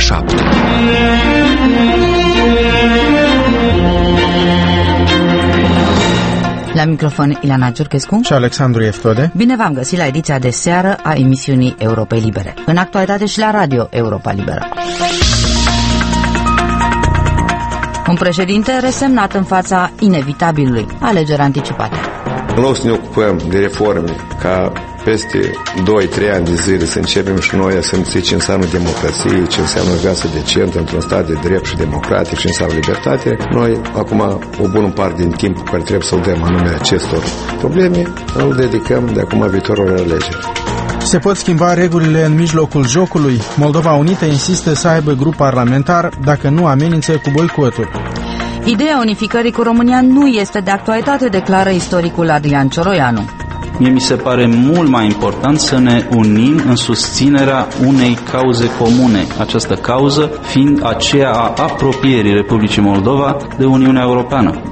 7. La microfon Ileana Ciurchescu și Alexandru Eftode. Bine v-am găsit la ediția de seară a emisiunii Europei Libere. În actualitate și la Radio Europa Liberă. Un președinte resemnat în fața inevitabilului, alegeri anticipate. În loc să ne ocupăm de reforme ca peste 2-3 ani de zile să începem și noi să înțelegem ce înseamnă democrație, ce înseamnă viață decentă într-un stat de drept și democratic, ce înseamnă libertate, noi acum o bună parte din timpul care trebuie să-l dăm anume acestor probleme, îl dedicăm de acum viitorul alegeri. Se pot schimba regulile în mijlocul jocului? Moldova Unită insistă să aibă grup parlamentar dacă nu amenință cu boicotul. Ideea unificării cu România nu este de actualitate, declară istoricul Adrian Cioroianu. Mie mi se pare mult mai important să ne unim în susținerea unei cauze comune, această cauză fiind aceea a apropierii Republicii Moldova de Uniunea Europeană.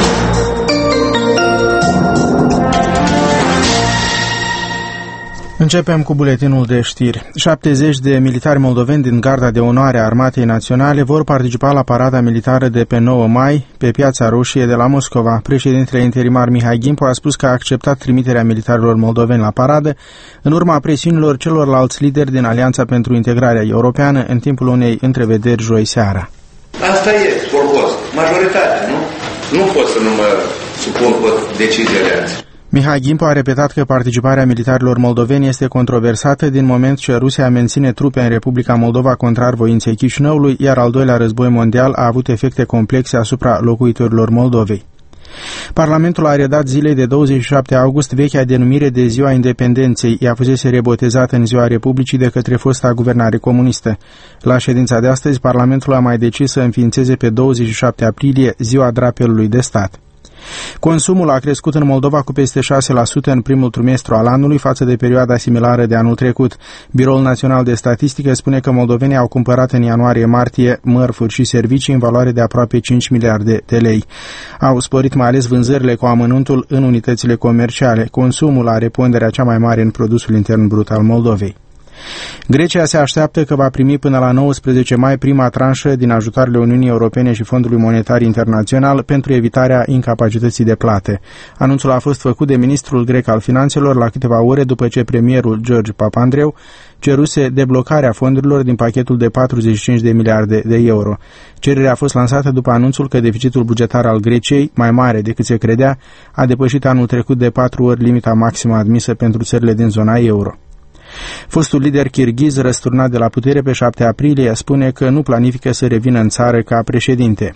Începem cu buletinul de știri. 70 de militari moldoveni din Garda de Onoare a Armatei Naționale vor participa la parada militară de pe 9 mai pe Piața Roșie de la Moscova. Președintele interimar Mihai Gimpo a spus că a acceptat trimiterea militarilor moldoveni la paradă în urma presiunilor celorlalți lideri din Alianța pentru Integrarea Europeană în timpul unei întrevederi joi seara. Asta e, scurcos, majoritatea, nu? Nu pot să nu mă supun cu deciziile alții. Mihai Gimpo a repetat că participarea militarilor moldoveni este controversată din moment ce Rusia menține trupe în Republica Moldova contrar voinței Chișinăului, iar al doilea război mondial a avut efecte complexe asupra locuitorilor Moldovei. Parlamentul a redat zilei de 27 august vechea denumire de Ziua Independenței. Ea fusese rebotezată în Ziua Republicii de către fosta guvernare comunistă. La ședința de astăzi, Parlamentul a mai decis să înființeze pe 27 aprilie Ziua Drapelului de Stat. Consumul a crescut în Moldova cu peste 6% în primul trimestru al anului față de perioada similară de anul trecut. Biroul Național de Statistică spune că moldovenii au cumpărat în ianuarie-martie mărfuri și servicii în valoare de aproape 5 miliarde de lei. Au sporit mai ales vânzările cu amănuntul în unitățile comerciale. Consumul are ponderea cea mai mare în produsul intern brut al Moldovei. Grecia se așteaptă că va primi până la 19 mai prima tranșă din ajutoarele Uniunii Europene și Fondului Monetar Internațional pentru evitarea incapacității de plată. Anunțul a fost făcut de ministrul grec al finanțelor la câteva ore după ce premierul George Papandreou ceruse deblocarea fondurilor din pachetul de 45 de miliarde de euro. Cererea a fost lansată după anunțul că deficitul bugetar al Greciei, mai mare decât se credea, a depășit anul trecut de 4 ori limita maximă admisă pentru țările din zona euro. Fostul lider kirghiz, răsturnat de la putere pe 7 aprilie, spune că nu planifică să revină în țară ca președinte.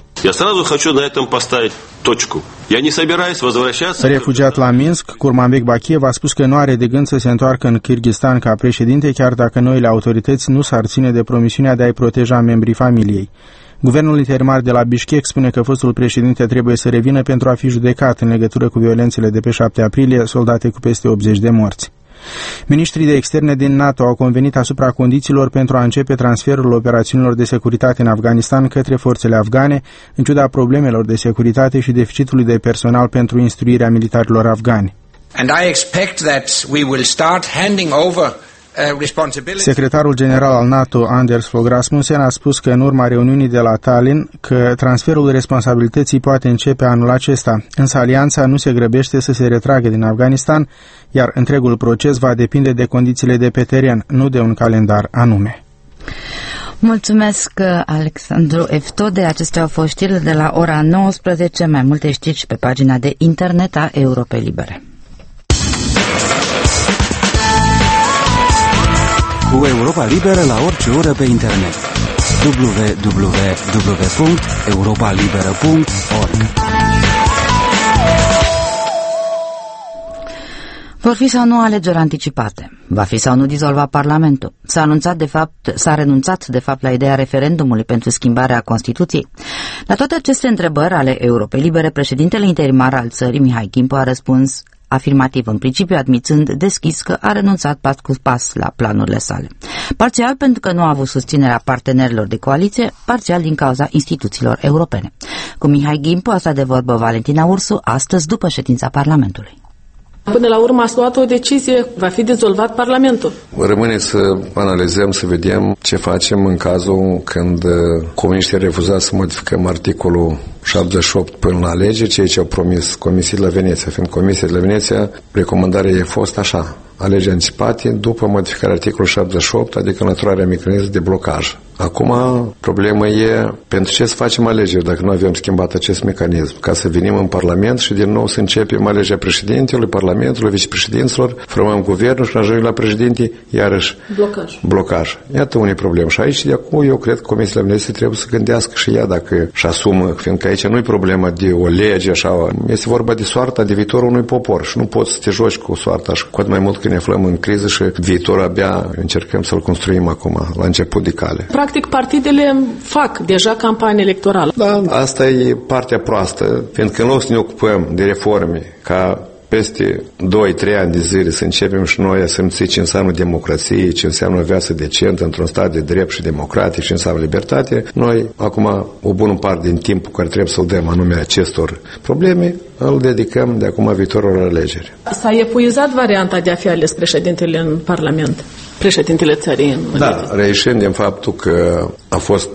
Refugiat la Minsk, Kurmanbek Bakiev a spus că nu are de gând să se întoarcă în Kirghistan ca președinte, chiar dacă noile autorități nu s-ar ține de promisiunea de a-i proteja membrii familiei. Guvernul interimar de la Bishkek spune că fostul președinte trebuie să revină pentru a fi judecat în legătură cu violențele de pe 7 aprilie, soldate cu peste 80 de morți. Ministrii de externe din NATO au convenit asupra condițiilor pentru a începe transferul operațiunilor de securitate în Afganistan către forțele afgane, în ciuda problemelor de securitate și deficitului de personal pentru instruirea militarilor afgani. And I expect that we will start handing over Secretarul general al NATO, Anders Fogh Rasmussen, a spus că în urma reuniunii de la Tallinn că transferul responsabilității poate începe anul acesta, însă alianța nu se grăbește să se retragă din Afganistan, iar întregul proces va depinde de condițiile de pe teren, nu de un calendar anume. Mulțumesc, Alexandru Eftode. Acestea au fost știrile de la ora 19. Mai multe știri și pe pagina de internet a Europei Libere. Cu Europa Liberă la orice oră pe internet. www.europalibera.org. Vor fi sau nu alegeri anticipate? Va fi sau nu dizolvat Parlamentul? S-a renunțat de fapt la ideea referendumului pentru schimbarea Constituției? La toate aceste întrebări ale Europei Libere, președintele interimar al țării, Mihai Gimpo, a răspuns afirmativ, în principiu admițând deschis că a renunțat pas cu pas la planurile sale. Parțial pentru că nu a avut susținerea partenerilor de coaliție, parțial din cauza instituțiilor europene. Cu Mihai Gimpo a stat de vorbă Valentina Ursu astăzi după ședința Parlamentului. Până la urmă ați luat o decizie, va fi dizolvat Parlamentul. Rămâne să analizăm, să vedem ce facem în cazul când comuniștii refuzat să modificăm articolul 78 până la lege, ceea ce au promis Comisiei de la Veneția. Fiind Comisia de la Veneția, recomandarea ei a fost așa: alegeri anticipate după modificarea articolului 78, adică înlăturarea mecanismului de blocaj. Acum, problema e pentru ce să facem alegeri dacă nu avem schimbat acest mecanism, ca să venim în Parlament și din nou să începem alegerea președintelui, Parlamentului, vicepreședinților, formăm guvernul și ajungem la președinte, iarăși blocaj. Iată unii probleme. Și aici, de acum, eu cred că Comisia de Veneție trebuie să gândească și ea dacă își asumă, fiindcă aici nu e problema de o lege, așa, este vorba de soarta, de viitorul unui popor și nu poți să te joci cu soarta și cu atât mai mult când ne aflăm în criză și viitorul abia încercăm să-l construim acum, la început de cale. Practic, partidele fac deja campanie electorală. Da, asta e partea proastă, fiindcă în loc să ne ocupăm de reforme, ca peste 2-3 ani de zile să începem și noi să simți ce înseamnă democrație, ce înseamnă o viață decentă într-un stat de drept și democratic, ce înseamnă libertate, noi acum o bună parte din timpul care trebuie să-l dăm anume acestor probleme, îl dedicăm de acum viitorul alegeri. S-a epuizat varianta de a fi ales președintele în Parlament, președintele țării. Da, reieșind din faptul că a fost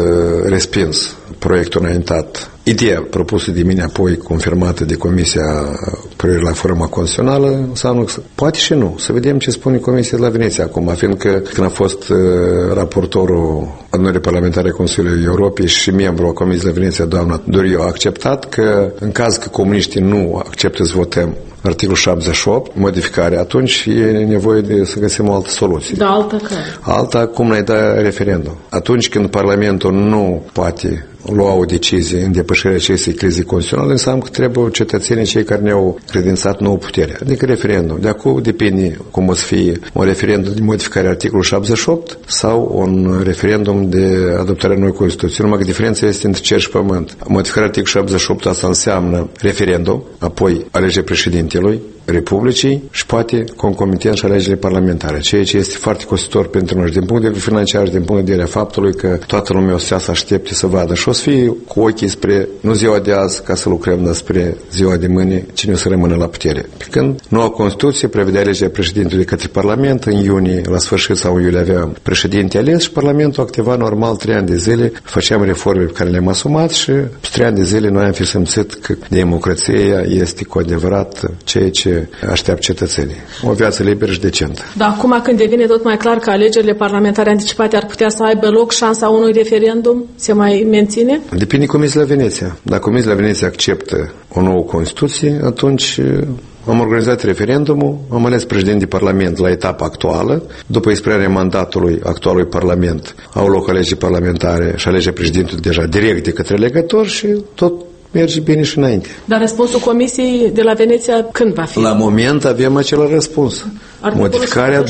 respins proiectul înaintat, ideea propusă de mine, apoi confirmată de Comisia Privire la Reforma Constituțională, înseamnă că poate și nu. Să vedem ce spune Comisia de la Veneția acum, fiindcă când a fost raportorul adunării parlamentare a Consiliului Europei și membru a Comisiei de la Veneția, doamna Doriu, a acceptat că în caz că comuniștii nu acceptă să votăm articolul 78, modificare, atunci e nevoie de să găsim o altă soluție. Da, alta care? Alta, cum ne-ai dat referendum. Atunci când Parlamentul nu poate lua o decizie în depășirea acestei crize constituționale, înseamnă că trebuie cetățenii cei care ne-au credințat nouă putere, adică referendum. De acum depinde cum o să fie un referendum de modificare articolului 78 sau un referendum de adoptarea noi Constituții. Numai că diferența este între cer și pământ. Modificarea articolului 78 asta înseamnă referendum, apoi alegerea președintelui Republicii și poate concomitent și alegerile parlamentare, ceea ce este foarte costisitor pentru noi din punct de vedere financiar și din punct de vedere a faptului că toată lumea o să se aștepte să vadă și o să fie cu ochii spre nu ziua de azi ca să lucrăm, dar spre ziua de mâine cine o să rămână la putere. Pe când noua Constituție prevedea alegerea președintelui către Parlament în iunie, la sfârșit sau în iulie aveam președinte ales și Parlamentul activa normal 3 ani de zile, făceam reforme pe care le-am asumat și 3 ani de zile noi am fi simțit că democrația este cu adevărat ceea ce așteaptă cetățenii. O viață liberă și decentă. Dar acum când devine tot mai clar că alegerile parlamentare anticipate ar putea să aibă loc, șansa unui referendum se mai menține? Depinde Comisia la Veneția. Dacă Comisia la Veneția acceptă o nouă Constituție, atunci am organizat referendumul, am ales președinte de Parlament la etapa actuală. După expirarea mandatului actualului Parlament, au loc alegeri parlamentare și alegeri președintului deja direct de către legători și tot merge bine și înainte. Dar răspunsul Comisiei de la Veneția când va fi? La moment avem același răspuns. Modificarea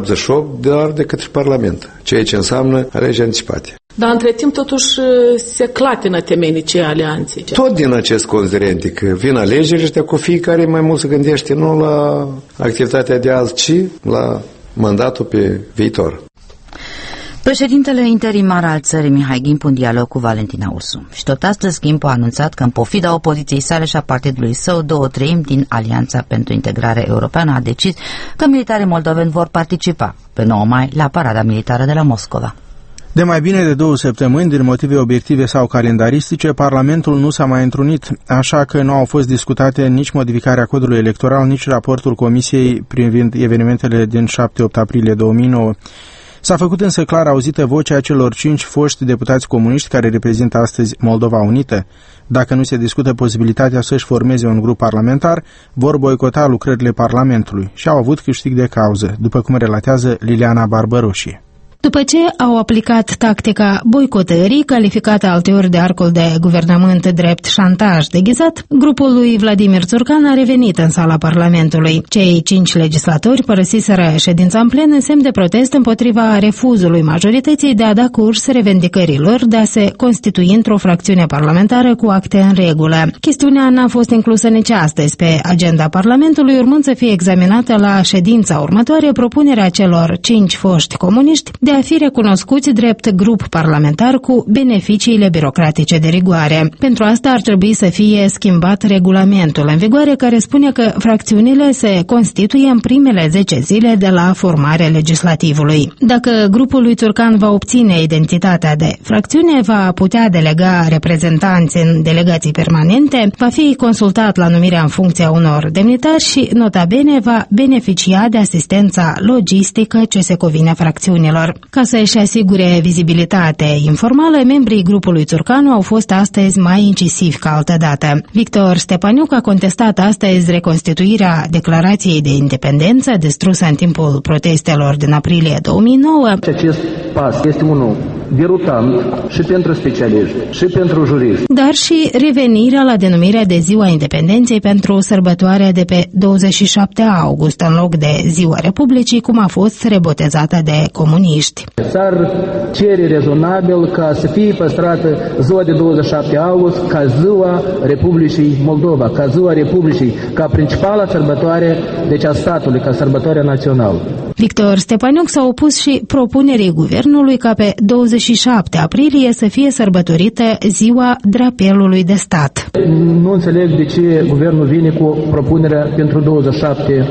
78 doar de către Parlament, ceea ce înseamnă alegeri anticipate. Dar între timp totuși se clatină temenicii alianței. Tot din acest considerent că vin alegerile ăștia cu fiecare mai mult se gândește nu la activitatea de azi, ci la mandatul pe viitor. Președintele interimar al țării, Mihai Gimpu, în dialog cu Valentina Ursu. Și tot astăzi Gimpu a anunțat că în pofida opoziției sale și a partidului său, 2/3 din Alianța pentru Integrare Europeană a decis că militarii moldoveni vor participa pe 9 mai la parada militară de la Moscova. De mai bine de 2 săptămâni, din motive obiective sau calendaristice, Parlamentul nu s-a mai întrunit, așa că nu au fost discutate nici modificarea codului electoral, nici raportul Comisiei privind evenimentele din 7-8 aprilie 2009. S-a făcut însă clar auzită vocea celor 5 foști deputați comuniști care reprezintă astăzi Moldova Unită. Dacă nu se discută posibilitatea să-și formeze un grup parlamentar, vor boicota lucrările Parlamentului și au avut câștig de cauză, după cum relatează Liliana Barbăroșie. După ce au aplicat tactica boicotării, calificată alteori de arcul de guvernământ drept șantaj deghizat, grupul lui Vladimir Țurcan a revenit în sala Parlamentului. Cei 5 legislatori părăsiseră ședința în plen în semn de protest împotriva refuzului majorității de a da curs revendicărilor de a se constitui într-o fracțiune parlamentară cu acte în regulă. Chestiunea n-a fost inclusă nici astăzi pe agenda Parlamentului, urmând să fie examinată la ședința următoare propunerea celor 5 foști comuniști de a fi recunoscuți drept grup parlamentar cu beneficiile birocratice de rigoare. Pentru asta ar trebui să fie schimbat regulamentul în vigoare care spune că fracțiunile se constituie în primele 10 zile de la formarea legislativului. Dacă grupul lui Țurcan va obține identitatea de fracțiune, va putea delega reprezentanți în delegații permanente, va fi consultat la numirea în funcția unor demnitari și, nota bene, va beneficia de asistența logistică ce se cuvine fracțiunilor. Ca să își asigure vizibilitate informală, membrii grupului Țurcanu au fost astăzi mai incisivi ca altădată. Victor Stepaniuc a contestat astăzi reconstituirea declarației de independență distrusă în timpul protestelor din aprilie 2009. Acest pas este unul derutant și pentru specialiști, și pentru juriști. Dar și revenirea la denumirea de Ziua Independenței pentru sărbătoarea de pe 27 august, în loc de Ziua Republicii, cum a fost rebotezată de comuniști. S-ar cere rezonabil ca să fie păstrată ziua de 27 august ca Ziua Republicii Moldova, ca Ziua Republicii, ca principala sărbătoare, deci a statului, ca sărbătoare națională. Victor Stepaniuc s-a opus și propunerii guvernului ca pe 27 aprilie să fie sărbătorită Ziua Drapelului de Stat. Nu înțeleg de ce guvernul vine cu propunerea pentru 27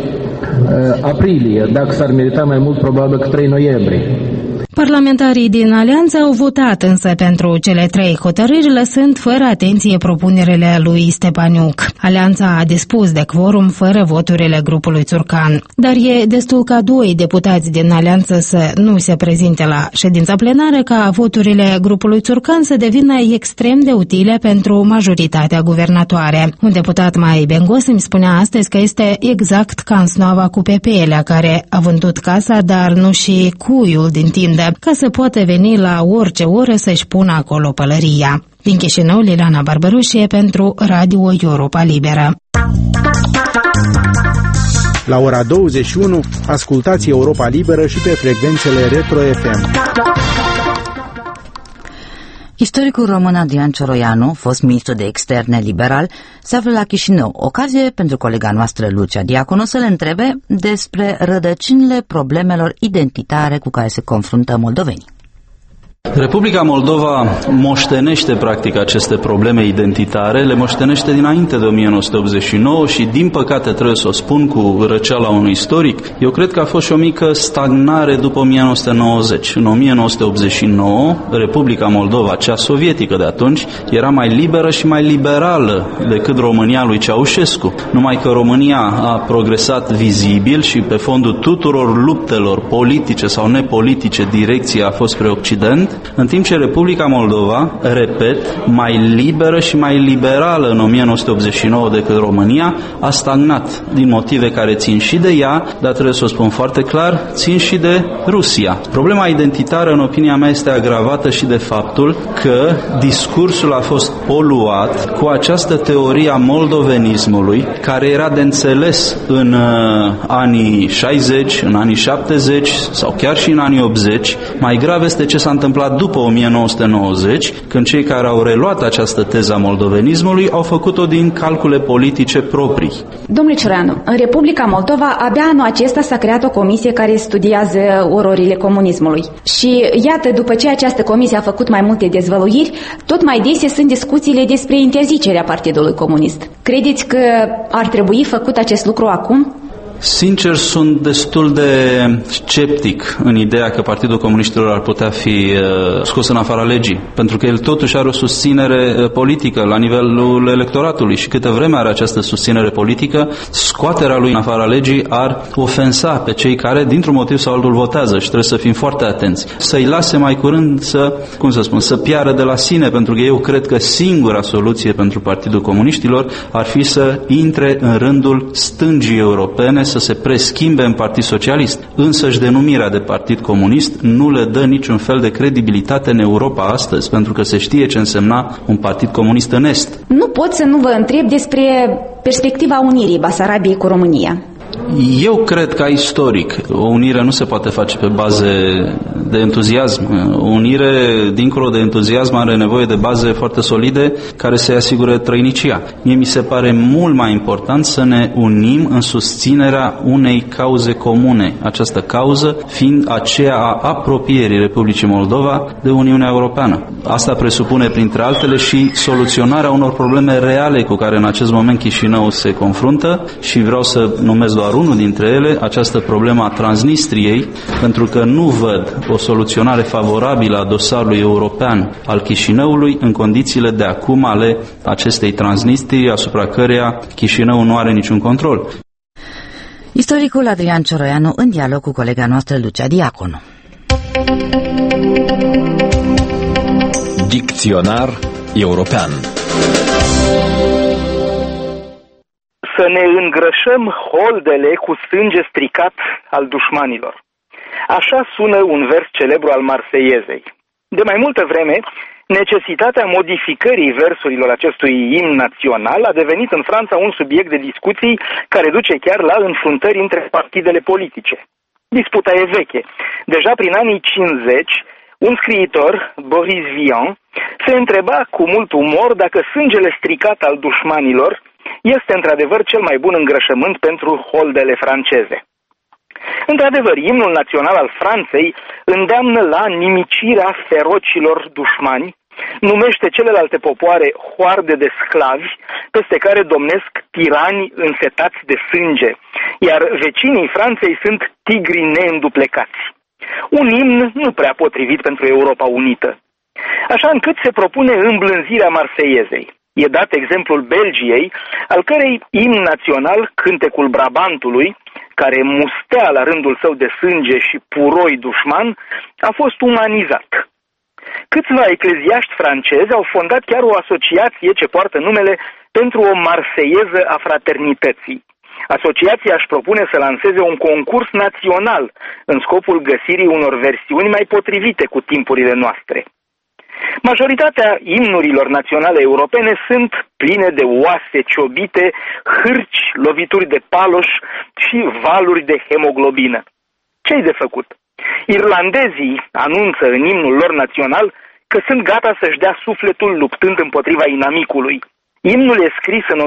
aprilie, dacă s-ar merita mai mult probabil că 3 noiembrie. Parlamentarii din Alianță au votat însă pentru cele 3 hotărâri, lăsând fără atenție propunerile lui Stepaniuc. Alianța a dispus de quorum fără voturile grupului Țurcan. Dar e destul ca 2 deputați din Alianță să nu se prezinte la ședința plenară ca voturile grupului Țurcan să devină extrem de utile pentru majoritatea guvernatoare. Un deputat mai bengos îmi spunea astăzi că este exact ca în Snoava cu Pepeelea, care a vândut casa, dar nu și cuiul din tindă, ca să poată veni la orice oră să-și pună acolo pălăria. Din Chișinău, Liliana Barbarușie pentru Radio Europa Liberă. La ora 21, ascultați Europa Liberă și pe frecvențele Retro FM. Istoricul român Adrian Cioroianu, fost ministru de externe liberal, se află la Chișinău, ocazie pentru colega noastră Lucia Diaconu să le întrebe despre rădăcinile problemelor identitare cu care se confruntă moldovenii. Republica Moldova moștenește practic aceste probleme identitare, le moștenește dinainte de 1989 și din păcate trebuie să o spun cu răceala unui istoric, eu cred că a fost și o mică stagnare după 1990. În 1989, Republica Moldova, cea sovietică de atunci, era mai liberă și mai liberală decât România lui Ceaușescu. Numai că România a progresat vizibil și pe fondul tuturor luptelor politice sau nepolitice, direcția a fost spre Occident, în timp ce Republica Moldova, repet, mai liberă și mai liberală în 1989 decât România, a stagnat din motive care țin și de ea, dar trebuie să o spun foarte clar, țin și de Rusia. Problema identitară, în opinia mea, este agravată și de faptul că discursul a fost poluat cu această teorie a moldovenismului, care era de înțeles în anii 60, în anii 70 sau chiar și în anii 80. Mai grav este ce s-a întâmplat după 1990, când cei care au reluat această teză a moldovenismului au făcut-o din calcule politice proprii. Domnule Cioroianu, în Republica Moldova abia anul acesta s-a creat o comisie care studiază ororile comunismului. Și iată, după ce această comisie a făcut mai multe dezvăluiri, tot mai dese sunt discuțiile despre interzicerea Partidului Comunist. Credeți că ar trebui făcut acest lucru acum? Sincer, sunt destul de sceptic în ideea că Partidul Comuniștilor ar putea fi scos în afara legii, pentru că el totuși are o susținere politică la nivelul electoratului și câtă vreme are această susținere politică, scoaterea lui în afara legii ar ofensa pe cei care, dintr-un motiv sau altul, votează și trebuie să fim foarte atenți. Să-i lase mai curând să piară de la sine, pentru că eu cred că singura soluție pentru Partidul Comuniștilor ar fi să intre în rândul stângii europene, să se preschimbe în Partid Socialist. Însăși denumirea de Partid Comunist nu le dă niciun fel de credibilitate în Europa astăzi, pentru că se știe ce însemna un Partid Comunist în Est. Nu pot să nu vă întreb despre perspectiva unirii Basarabiei cu România. Eu cred că istoric o unire nu se poate face pe baze de entuziasm. O unire, dincolo de entuziasm, are nevoie de baze foarte solide care să-i asigure trăinicia. Mie mi se pare mult mai important să ne unim în susținerea unei cauze comune. Această cauză fiind aceea a apropierii Republicii Moldova de Uniunea Europeană. Asta presupune, printre altele, și soluționarea unor probleme reale cu care în acest moment Chișinău se confruntă și vreau să numesc doar unul dintre ele, această problemă a Transnistriei, pentru că nu văd o soluționare favorabilă a dosarului european al Chișinăului în condițiile de acum ale acestei Transnistrii, asupra căreia Chișinău nu are niciun control. Istoricul Adrian Cioroianu în dialog cu colega noastră Lucia Diaconu. Dicționar european. Să ne îngrășăm holdele cu sânge stricat al dușmanilor. Așa sună un vers celebru al Marseiezei. De mai multă vreme, necesitatea modificării versurilor acestui imn național a devenit în Franța un subiect de discuții care duce chiar la înfruntări între partidele politice. Disputa e veche. Deja prin anii 50, un scriitor, Boris Vian, se întreba cu mult umor dacă sângele stricat al dușmanilor este într-adevăr cel mai bun îngrășământ pentru holdele franceze. Într-adevăr, imnul național al Franței îndeamnă la nimicirea ferocilor dușmani, numește celelalte popoare hoarde de sclavi, peste care domnesc tirani însetați de sânge, iar vecinii Franței sunt tigri neînduplecați. Un imn nu prea potrivit pentru Europa Unită. Așa încât se propune îmblânzirea Marseiezei. E dat exemplul Belgiei, al cărei imn național, Cântecul Brabantului, care mustea la rândul său de sânge și puroi dușman, a fost umanizat. Câțiva ecleziaști francezi au fondat chiar o asociație ce poartă numele Pentru o Marseieză a Fraternității. Asociația își propune să lanseze un concurs național în scopul găsirii unor versiuni mai potrivite cu timpurile noastre. Majoritatea imnurilor naționale europene sunt pline de oase ciobite, hârci, lovituri de paloș și valuri de hemoglobină. Ce-i de făcut? Irlandezii anunță în imnul lor național că sunt gata să-și dea sufletul luptând împotriva inamicului. Imnul e scris în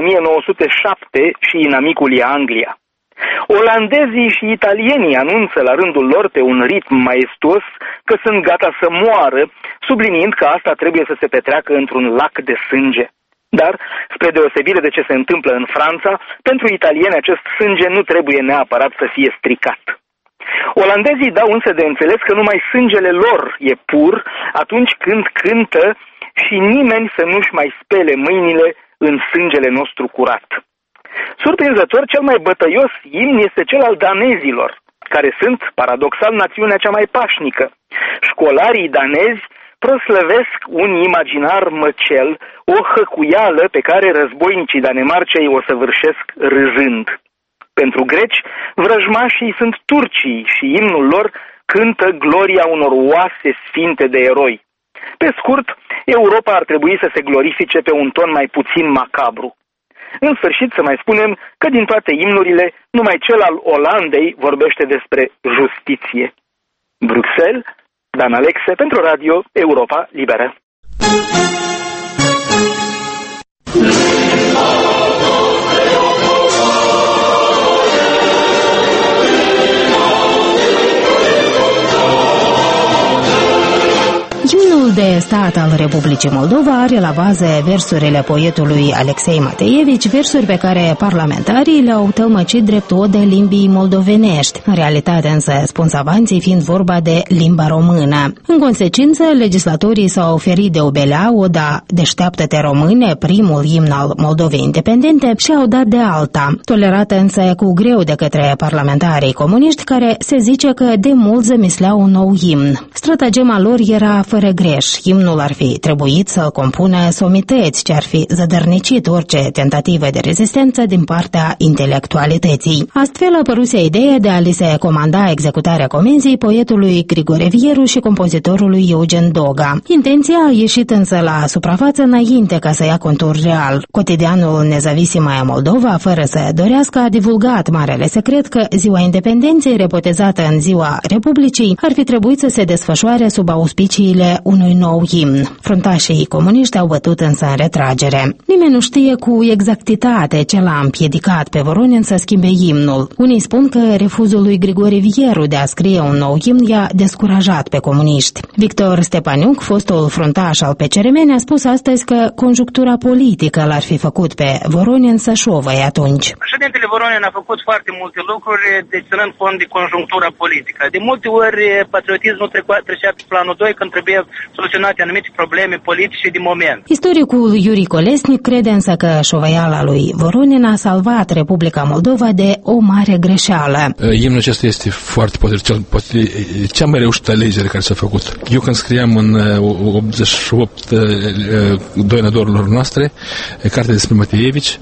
1907 și inamicul e Anglia. Olandezii și italienii anunță la rândul lor pe un ritm maestuos că sunt gata să moară, subliniind că asta trebuie să se petreacă într-un lac de sânge. Dar, spre deosebire de ce se întâmplă în Franța, pentru italieni acest sânge nu trebuie neapărat să fie stricat. Olandezii dau însă de înțeles că numai sângele lor e pur atunci când cântă și nimeni să nu-și mai spele mâinile în sângele nostru curat. Surprinzător, cel mai bătăios imn este cel al danezilor, care sunt, paradoxal, națiunea cea mai pașnică. Școlarii danezi proslăvesc un imaginar măcel, o hăcuială pe care războinicii Danemarcei o săvârșesc râzând. Pentru greci, vrăjmașii sunt turcii și imnul lor cântă gloria unor oase sfinte de eroi. Pe scurt, Europa ar trebui să se glorifice pe un ton mai puțin macabru. În sfârșit să mai spunem că din toate imnurile, numai cel al Olandei vorbește despre justiție. Bruxelles, Dan Alexe pentru Radio Europa Liberă. Imnul de stat al Republicii Moldova are la bază versurile poetului Alexei Mateevici, versuri pe care parlamentarii le-au tălmăcit drept ode limbii moldovenești, în realitate însă sponsavanții fiind vorba de limba română. În consecință, legislatorii s-au oferit de obelea oda Deșteaptă-te române, primul imn al Moldovei independente, și au dat de alta, tolerată însă cu greu de către parlamentarii comuniști, care se zice că de mult zămisleau un nou imn. Stratagema lor era fără greș. Imnul ar fi trebuit să compună somități ce ar fi zădărnicit orice tentativă de rezistență din partea intelectualității. Astfel apăruse ideea de a li se comanda executarea comenzii poetului Grigore Vieru și compozitorului Eugen Doga. Intenția a ieșit însă la suprafață înainte ca să ia contur real. Cotidianul Nezavisima Moldova, fără să dorească, a divulgat marele secret că Ziua Independenței, repotezată în Ziua Republicii, ar fi trebuit să se desfășoare sub auspiciile unui nou imn. Fruntașii comuniști au bătut însă în retragere. Nimeni nu știe cu exactitate ce l-a împiedicat pe Voronin să schimbe imnul. Unii spun că refuzul lui Grigore Vieru de a scrie un nou imn i-a descurajat pe comuniști. Victor Stepaniuc, fostul fruntaș al PCRM, a spus astăzi că conjunctura politică l-ar fi făcut pe Voronin să șovăie atunci. Președintele Voronin a făcut foarte multe lucruri, deci ținând cont de conjunctura politică. De multe ori patriotismul trecea pe planul 2 când trebuie soluționate anumite probleme politice de moment. Istoricul Iuri Colesnic crede însă că șovăiala lui Voronin a salvat Republica Moldova de o mare greșeală. Imnul acesta este foarte poate cea mai reușită alegere care s-a făcut. Eu când scriam în 88 doinadorilor noastre, cartea despre Mateevici,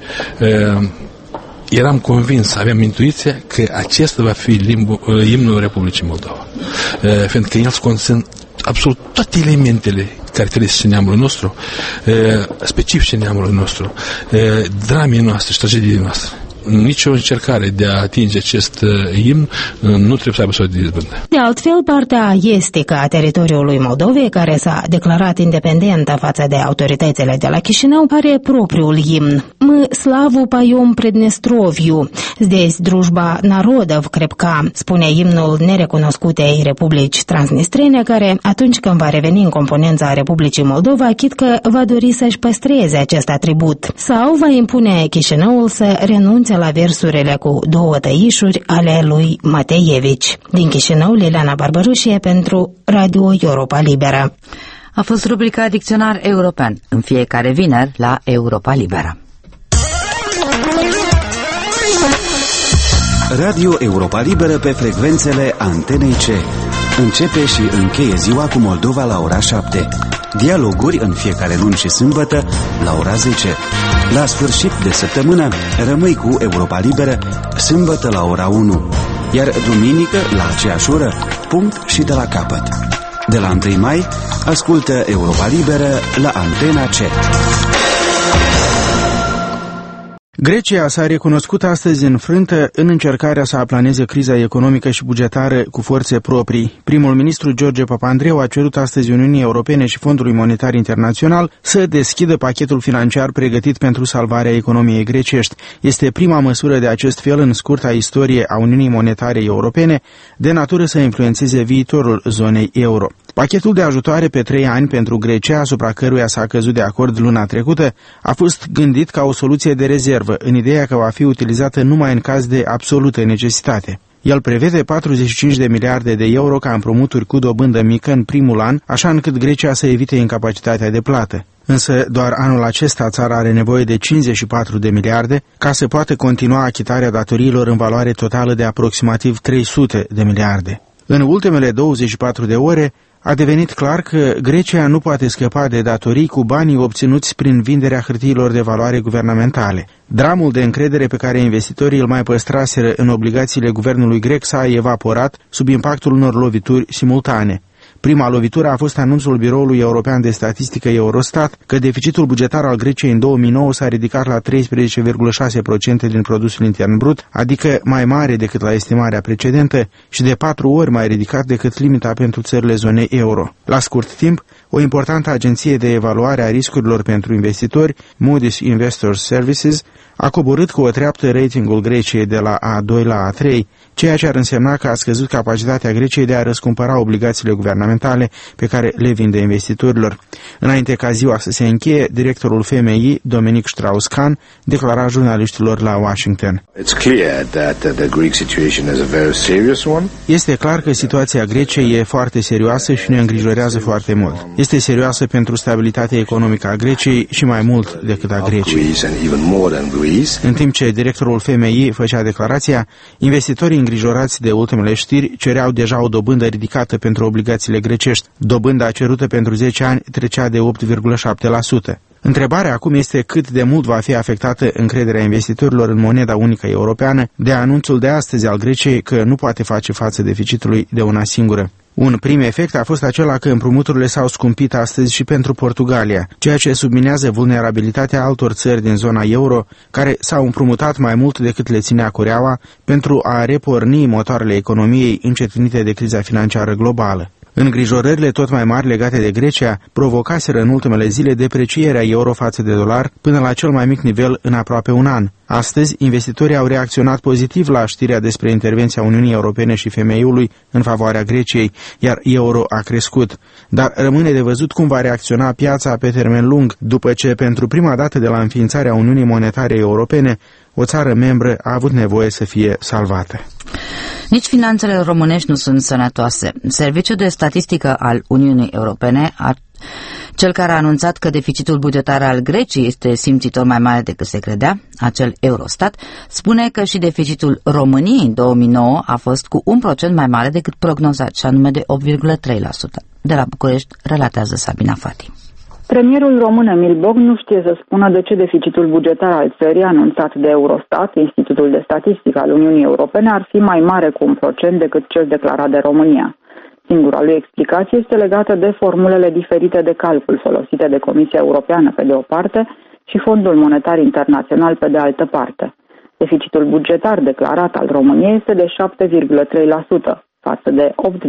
eram convins, aveam intuiția că acesta va fi imnul Republicii Moldova. Fiindcă el conține absolut toate elementele caracteristice neamului nostru, specifice neamului nostru, dramei noastre și tragediei noastre. Nici o încercare de a atinge acest imn nu trebuie să aibă să o dezbândă. De altfel, partea estică a teritoriului Moldovei, care s-a declarat independentă față de autoritățile de la Chișinău, are propriul imn. Мы славу поем Преднестровью, здесь дружба народов крепка, spune imnul nerecunoscutei Republici Transnistrene, care, atunci când va reveni în componența Republicii Moldova, chit că va dori să-și păstreze acest atribut. Sau va impune Chișinăul să renunțe la versurile cu două tăișuri ale lui Mateevici. Din Chișinău, Liliana Barbarușie pentru Radio Europa Liberă. A fost rubrica Dicționar European în fiecare vineri la Europa Liberă. Radio Europa Liberă pe frecvențele Antenei C. Începe și încheie ziua cu Moldova la ora 7. Dialoguri în fiecare luni și sâmbătă la ora 10. La sfârșit de săptămână rămâi cu Europa Liberă sâmbătă la ora 1. Iar duminică la aceeași oră, punct și de la capăt. De la 1 mai ascultă Europa Liberă la Antena C. Grecia s-a recunoscut astăzi înfrântă în încercarea să aplaneze criza economică și bugetară cu forțe proprii. Primul ministru George Papandreou a cerut astăzi Uniunii Europene și Fondului Monetar Internațional să deschidă pachetul financiar pregătit pentru salvarea economiei grecești. Este prima măsură de acest fel în scurta istorie a Uniunii Monetare Europene, de natură să influențeze viitorul zonei euro. Pachetul de ajutoare pe 3 ani pentru Grecia, asupra căruia s-a căzut de acord luna trecută, a fost gândit ca o soluție de rezervă, în ideea că va fi utilizată numai în caz de absolută necesitate. El prevede 45 de miliarde de euro ca împrumuturi cu dobândă mică în primul an, așa încât Grecia să evite incapacitatea de plată. Însă doar anul acesta țara are nevoie de 54 de miliarde ca să poată continua achitarea datoriilor în valoare totală de aproximativ 300 de miliarde. În ultimele 24 de ore, a devenit clar că Grecia nu poate scăpa de datorii cu banii obținuți prin vinderea hârtiilor de valoare guvernamentale. Dramul de încredere pe care investitorii îl mai păstraseră în obligațiile guvernului grec s-a evaporat sub impactul unor lovituri simultane. Prima lovitură a fost anunțul Biroului European de Statistică Eurostat că deficitul bugetar al Greciei în 2009 s-a ridicat la 13,6% din produsul intern brut, adică mai mare decât la estimarea precedentă și de 4 ori mai ridicat decât limita pentru țările zonei euro. La scurt timp, o importantă agenție de evaluare a riscurilor pentru investitori, Moody's Investors Services, a coborât cu o treaptă ratingul Greciei de la A2 la A3, ceea ce ar însemna că a scăzut capacitatea Greciei de a răscumpăra obligațiile guvernamentale pe care le vinde investitorilor. Înainte ca ziua să se încheie, directorul FMI, Dominic Strauss-Kahn, declara jurnaliștilor la Washington: Este clar că situația Greciei e foarte serioasă și ne îngrijorează foarte mult. Este serioasă pentru stabilitatea economică a Greciei și mai mult decât a Greciei. În timp ce directorul FMI făcea declarația, investitorii în îngrijorați de ultimele știri, cereau deja o dobândă ridicată pentru obligațiile grecești. Dobânda cerută pentru 10 ani trecea de 8,7%. Întrebarea acum este cât de mult va fi afectată încrederea investitorilor în moneda unică europeană de anunțul de astăzi al Greciei că nu poate face față deficitului de una singură. Un prim efect a fost acela că împrumuturile s-au scumpit astăzi și pentru Portugalia, ceea ce subminează vulnerabilitatea altor țări din zona euro, care s-au împrumutat mai mult decât le ținea cureaua pentru a reporni motoarele economiei încetinite de criza financiară globală. Îngrijorările tot mai mari legate de Grecia provocaseră în ultimele zile deprecierea euro față de dolar până la cel mai mic nivel în aproape un an. Astăzi, investitorii au reacționat pozitiv la știrea despre intervenția Uniunii Europene și femeiului în favoarea Greciei, iar euro a crescut. Dar rămâne de văzut cum va reacționa piața pe termen lung, după ce, pentru prima dată de la înființarea Uniunii Monetare Europene, o țară membră a avut nevoie să fie salvată. Nici finanțele românești nu sunt sănătoase. Serviciul de statistică al Uniunii Europene, cel care a anunțat că deficitul bugetar al Greciei este simțitor mai mare decât se credea, acel Eurostat, spune că și deficitul României în 2009 a fost cu 1% mai mare decât prognozat, și anume de 8,3%. De la București relatează Sabina Fati. Premierul român Emil Boc nu știe să spună de ce deficitul bugetar al țării anunțat de Eurostat, Institutul de Statistică al Uniunii Europene, ar fi mai mare cu 1% decât cel declarat de România. Singura lui explicație este legată de formulele diferite de calcul folosite de Comisia Europeană pe de o parte și Fondul Monetar Internațional pe de altă parte. Deficitul bugetar declarat al României este de 7,3% față de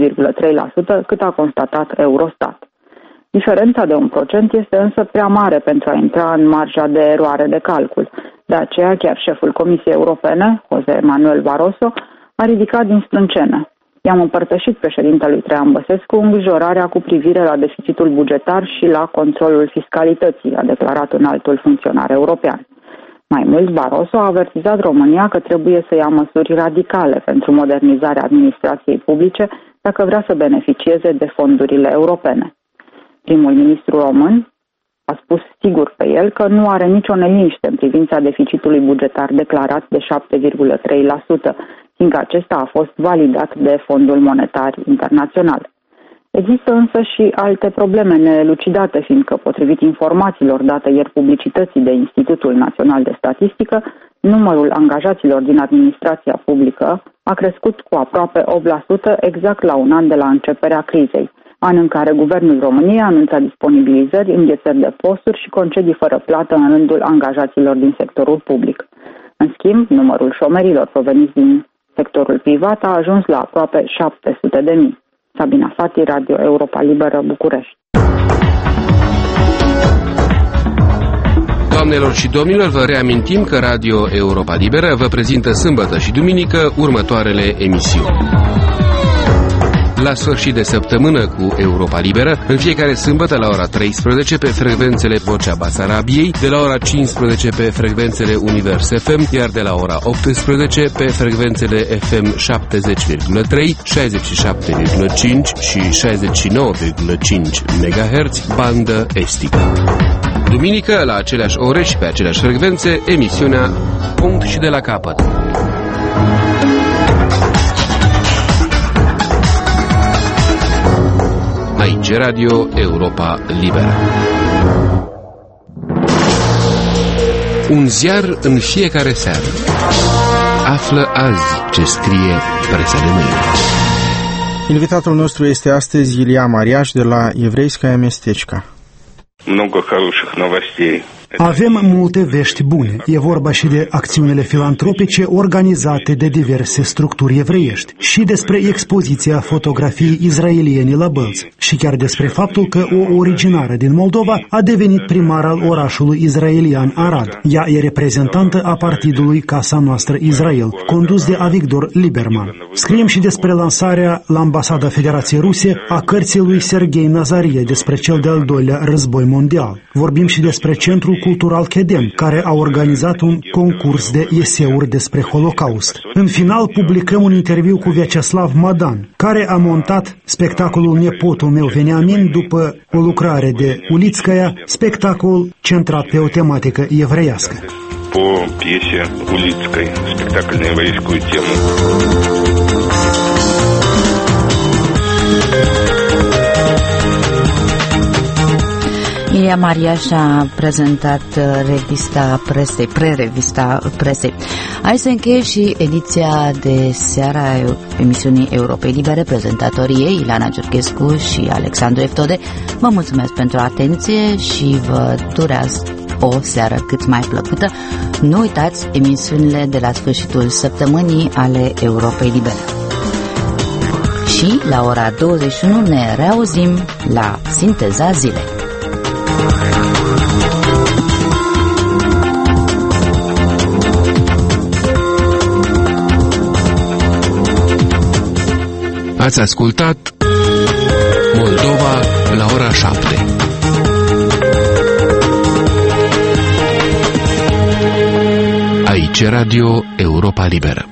8,3% cât a constatat Eurostat. Diferența de 1% este însă prea mare pentru a intra în marja de eroare de calcul. De aceea, chiar șeful Comisiei Europene, José Manuel Barroso, a ridicat din stâncenă. I-am împărtășit președintelui Traian Băsescu îngrijorarea cu privire la deficitul bugetar și la controlul fiscalității, a declarat un altul funcționar european. Mai mult, Barroso a avertizat România că trebuie să ia măsuri radicale pentru modernizarea administrației publice dacă vrea să beneficieze de fondurile europene. Primul ministru român a spus sigur pe el că nu are nicio neliniște în privința deficitului bugetar declarat de 7,3%, fiindcă acesta a fost validat de Fondul Monetar Internațional. Există însă și alte probleme nelucidate, fiindcă, potrivit informațiilor date ieri publicității de Institutul Național de Statistică, numărul angajaților din administrația publică a crescut cu aproape 8% exact la un an de la începerea crizei, an în care Guvernul României a anunțat disponibilizări, înghețări de posturi și concedii fără plată în rândul angajaților din sectorul public. În schimb, numărul șomerilor proveniți din sectorul privat a ajuns la aproape 700.000. Sabina Fati, Radio Europa Liberă, București. Doamnelor și domnilor, vă reamintim că Radio Europa Liberă vă prezintă sâmbătă și duminică următoarele emisiuni. La sfârșit de săptămână cu Europa Liberă, în fiecare sâmbătă la ora 13 pe frecvențele Vocea Basarabiei, de la ora 15 pe frecvențele Univers FM, iar de la ora 18 pe frecvențele FM 70,3, 67,5 și 69,5 MHz, bandă estică. Duminică, la aceleași ore și pe aceleași frecvențe, emisiunea Punct și de la capăt. Aici Radio Europa Liberă. Un ziar în fiecare seară. Află azi ce scrie presa de mâine. Invitatul nostru este astăzi Ilia Mariaș de la Evreiskaya Mestechka. Много хороших новостей. Avem multe vești bune. E vorba și de acțiunile filantropice organizate de diverse structuri evreiești și despre expoziția fotografiei izraeliene la Bălți și chiar despre faptul că o originară din Moldova a devenit primar al orașului izraelian Arad. Ea e reprezentantă a partidului Casa Noastră Israel, condus de Avigdor Lieberman. Scriem și despre lansarea la Ambasada Federației Ruse a cărții lui Serghei Nazarie despre cel de-al doilea război mondial. Vorbim și despre Centrul Cultural Chedem, care a organizat un concurs de eseuri despre Holocaust. În final, publicăm un interviu cu Vyacheslav Madan, care a montat spectacolul Nepotul meu Veniamin după o lucrare de Ulitskaya, spectacol centrat pe o tematică evreiască. По пьесе Улицкой, спектакль на еврейскую тему. Maria Mariaș a prezentat revista presei, pre-revista presei. Aici se încheie și ediția de seara emisiunii Europei Libere. Prezentatorii ei, Ilana Giurghescu și Alexandru Eftode, vă mulțumesc pentru atenție și vă durează o seară cât mai plăcută. Nu uitați emisiunile de la sfârșitul săptămânii ale Europei Libere. Și la ora 21 ne reauzim la Sinteza Zilei. Ați ascultat Moldova la ora 7. Aici Radio Europa Liberă.